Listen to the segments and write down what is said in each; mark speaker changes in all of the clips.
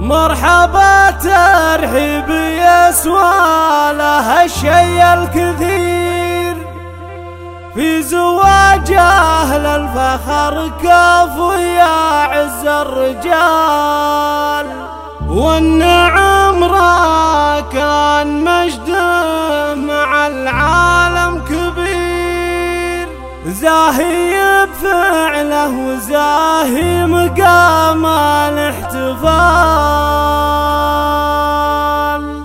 Speaker 1: مرحبا ترحيب يسوى له الشي الكثير في زواج أهل الفخر كفو يا عز الرجال، والنعم راكان مجده مع العالم كبير، زاهي بفعله وزاهي مقام الاحتفال.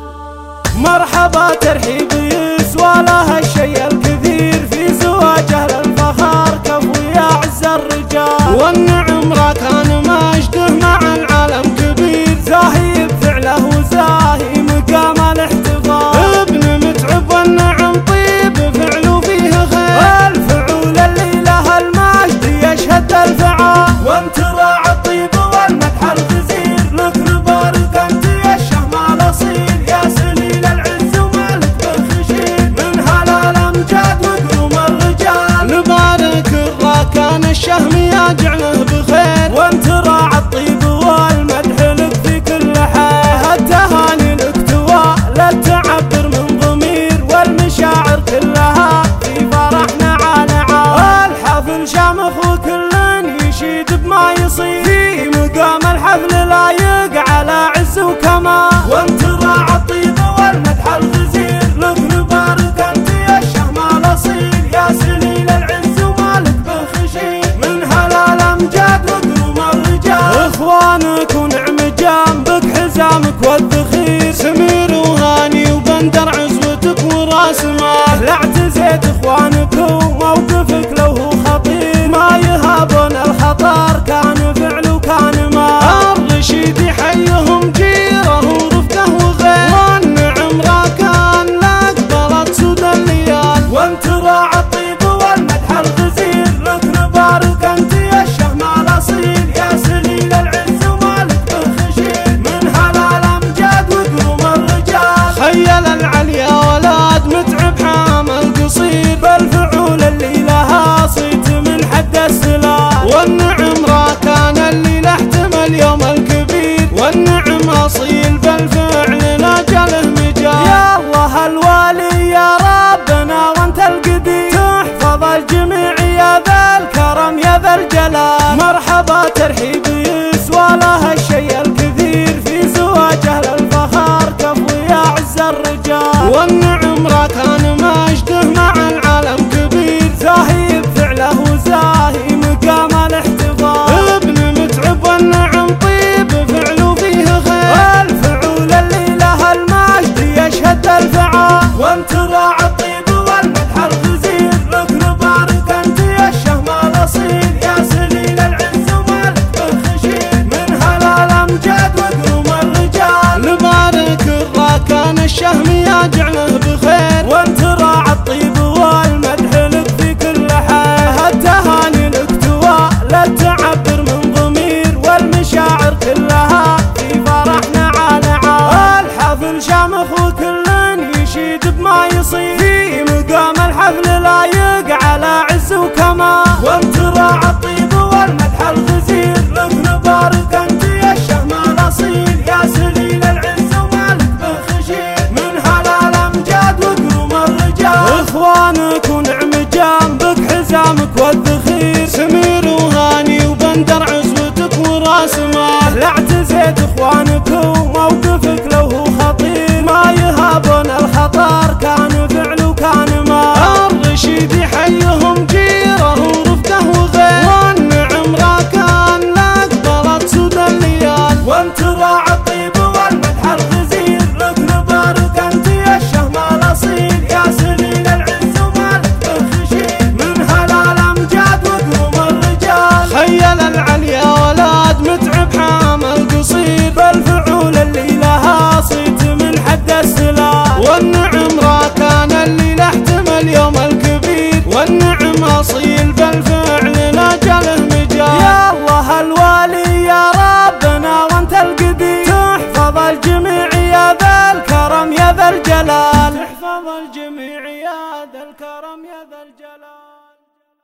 Speaker 1: مرحبا ترحيب يسوى له الشي الكثير في زواج أهل الفخر كفو يا عز الرجال، والنعم راكان مجده مع العالم كبير، زاهي بفعله وزاهي مقام الاحتفال. ابن متعب والنعم طيب فعله فيه خير، الفعول اللي له المجد يشهد الفعال، وانت راعي الطيب والمدح الغزير، لك نبارك انت يا الشهم الاصيل، يا سليل العز ومالك بالخشير، من هلال امجاد وقروم الرجال، نبارك الراكان الشهم يا جعله بخير، وانت راعي الطيب والمدح لك في كل حال، التهاني لك توا لا تعبر من ضمير، والمشاعر كلها في فرحنا على عال، الحفل شامخ وكل يشيد بما يصير، في مقام الحفل لايق على عز وكمال، وانت راعي الطيب والمدح الغزير، لك نبارك انت يا الشهم الاصيل، يا سليل العز ومالك بالخشير، من هلال امجاد وقروم الرجال، اخوانك ونعم جنبك حزامك والذخير، سمير وهاني وبندر عزوتك وراس مال، لا اعتزيت اخوانك وموقفك لو هو خطير، ما يهابون الخطر كان فعل وكان مال، الرشيد يحيهم جيره ورفقه وغير، والنعم راكان لاقبلت سود الليال، وانت راعي الطيب والمدح الغزير، لك نبارك انت يا الشهم الاصيل، يا سليل العز ومالك بالخشير، من هلال امجاد وقروم الرجال، خيل العليا ولاد متعب حامل قصير، بالفعول اللي لها صيت من حد السلال، والنعم راكان اللي له احتمل يوم الكبير، والنعم اصيل بالفعل لاجله مجال، يا الله الوالي يا ربنا وانت القدير، تحفظ الجميع يا ذا الكرم يا ذا الجلال. مرحبا ترحيب يسوى له الشي الكثير في زواج اهل الفخر كفو يا عز الرجال، والنعم راكان مجده مع العالم كبير، زاهي بفعله وزاهي مقام الاحتفال. ابن متعب والنعم طيب فعله فيه خير، الفعول اللي له المجد يشهد الفعال، وانت راعي الطيب والمدح الغزير، لك نبارك انت يا الشهم الاصيل، يا سليل العز ومالك بالخشير، من هلال امجاد وقروم الرجال، نبارك الراكان الشهم يا جعله بخير، وانت راعي الطيب والمدح لك في كل حال، التهاني لك توا لا تعبر من ضمير، والمشاعر كلها في فرحنا على عال، الحفل شامخ وكل يشيد بما يصير، في مقام الحفل لايق على عز وكمال، وانت راعي الطيب والمدح الغزير، لك نبارك انت يا الشهم الاصيل، يا سليل العز ومالك بالخشير، من هلال امجاد وقروم الرجال، اخوانك ونعم جنبك حزامك والذخير، سمير وهاني وبندر عزوتك وراس مال، لا اعتزيت اخوانك وموقفك لو هو خطير، ما يهابون الخطر كان فعل وكان مال، الرشيد يحيهم جيره ورفقه وغير، والنعم راكان لاقبلت سود الليال، وانت راعي الطيب والمدح الغزير، لك نبارك انت يا الشهم الاصيل، يا سليل العز ومالك بالخشير، من هلال امجاد وقروم الرجال، خيل العليا ولاد متعب حامل قصير، بالفعول اللي لها صيت من حد السلال، والنعم راكان اللي له احتمل يوم الكبير، والنعم اصيل بالفعل لاجله مجال، يا الله الوالي يا ربنا وانت القدير، تحفظ الجميع يا ذا الكرم يا ذا الجلال، تحفظ الجميع يا ذا الكرم يا ذا الجلال.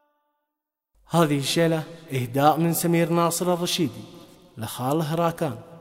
Speaker 2: هذه الشيلة إهداء من سمير ناصر الرشيدي لخاله راكان.